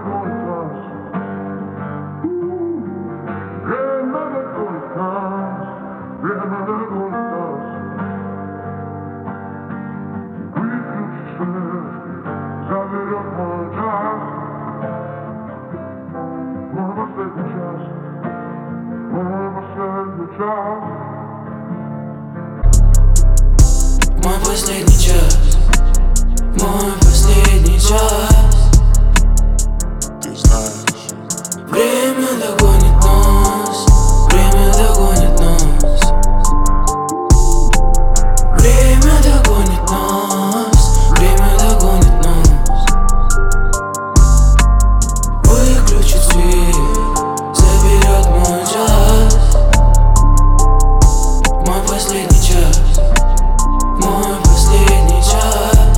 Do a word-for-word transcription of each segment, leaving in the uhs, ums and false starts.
Мой последний час, мой последний час. Ты знаешь, время догонит нас, время догонит нас. Время догонит нас, время догонит нас. Выключит свет, заберет мой час. Мой последний час, мой последний час.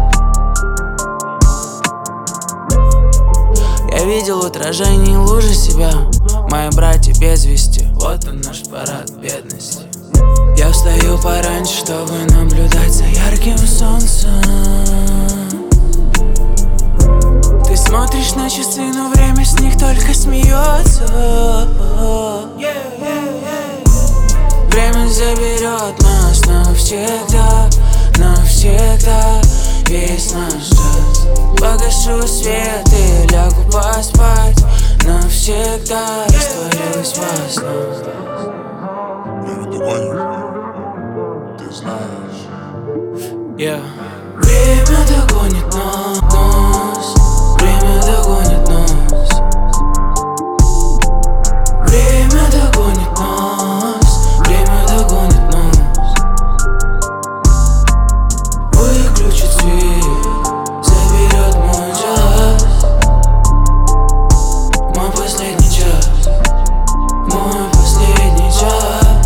Я видел в отражении лужи себя, мои братья без вести. Вот он наш парад бедности. Я встаю пораньше, чтобы наблюдать за ярким солнцем. Ты смотришь на часы, но время с них только смеется. Время заберет нас навсегда, навсегда, весь наш час. Погашу свет и лягу поспать, навсегда растворилась во снах. время догонит, ты знаешь. Yeah. Время догонит нас, время догонит нас. Время догонит нас, время догонит нас. Выключит свет, заберет мой час. Мой последний час, мой последний час.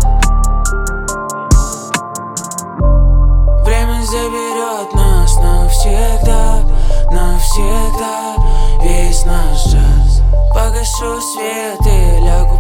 Время заберет нас навсегда, навсегда, весь наш час. Погашу свет и лягу